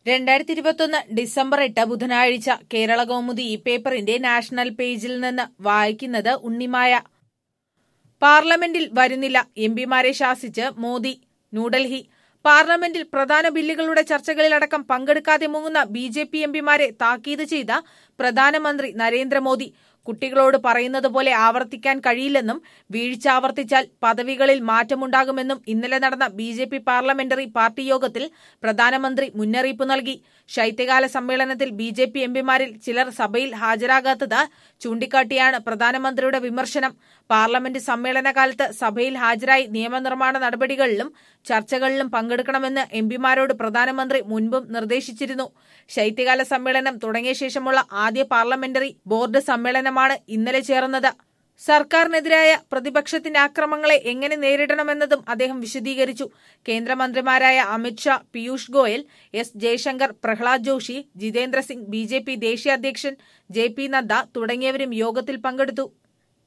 2021 December 8 ബുധനാഴ്ച കേരള കൗമുദി ഈ പേപ്പറിന്റെ നാഷണൽ പേജിൽ നിന്ന് വായിക്കുന്നത് ഉണ്ണിമായ. പാർലമെന്റിൽ വരുന്നില്ല, എംപിമാരെ ശാസിച്ച് മോദി. ന്യൂഡൽഹി. പാർലമെന്റിൽ പ്രധാന ബില്ലുകളുടെ ചർച്ചകളിലടക്കം പങ്കെടുക്കാതെ മുങ്ങുന്ന ബി.ജെ.പി. എംപിമാരെ താക്കീത് ചെയ്ത പ്രധാനമന്ത്രി നരേന്ദ്രമോദി. കുട്ടികളോട് പറയുന്നത് പോലെ ആവർത്തിക്കാൻ കഴിയില്ലെന്നും വീഴ്ച ആവർത്തിച്ചാൽ പദവികളിൽ മാറ്റമുണ്ടാകുമെന്നും ഇന്നലെ നടന്ന ബി.ജെ.പി. പാർലമെന്ററി പാർട്ടി യോഗത്തിൽ പ്രധാനമന്ത്രി മുന്നറിയിപ്പ് നൽകി. ശൈത്യകാല സമ്മേളനത്തിൽ ബി.ജെ.പി. എംപിമാരിൽ ചിലർ സഭയിൽ ഹാജരാകാത്തത് ചൂണ്ടിക്കാട്ടിയാണ് പ്രധാനമന്ത്രിയുടെ വിമർശനം. പാർലമെന്റ് സമ്മേളനകാലത്ത് സഭയിൽ ഹാജരായി നിയമനിർമ്മാണ നടപടികളിലും ചർച്ചകളിലും പങ്കെടുക്കണമെന്ന് എംപിമാരോട് പ്രധാനമന്ത്രി മുൻപും നിർദ്ദേശിച്ചിരുന്നു. ശൈത്യകാല സമ്മേളനം തുടങ്ങിയ ശേഷമുള്ള ആദ്യ പാർലമെന്ററി ബോർഡ് സമ്മേളനമാണ് ഇന്നലെ ചേർന്നത്. സർക്കാരിനെതിരായ പ്രതിപക്ഷത്തിന്റെ ആക്രമണങ്ങളെ എങ്ങനെ നേരിടണമെന്നതും അദ്ദേഹം വിശദീകരിച്ചു. കേന്ദ്രമന്ത്രിമാരായ അമിത്ഷാ, പീയൂഷ് ഗോയൽ, എസ് ജയശങ്കർ, പ്രഹ്ലാദ് ജോഷി, ജിതേന്ദ്ര സിംഗ്, ബി.ജെ.പി. ദേശീയ അധ്യക്ഷൻ ജെ.പി. നദ്ദ തുടങ്ങിയവരും യോഗത്തിൽ പങ്കെടുത്തു.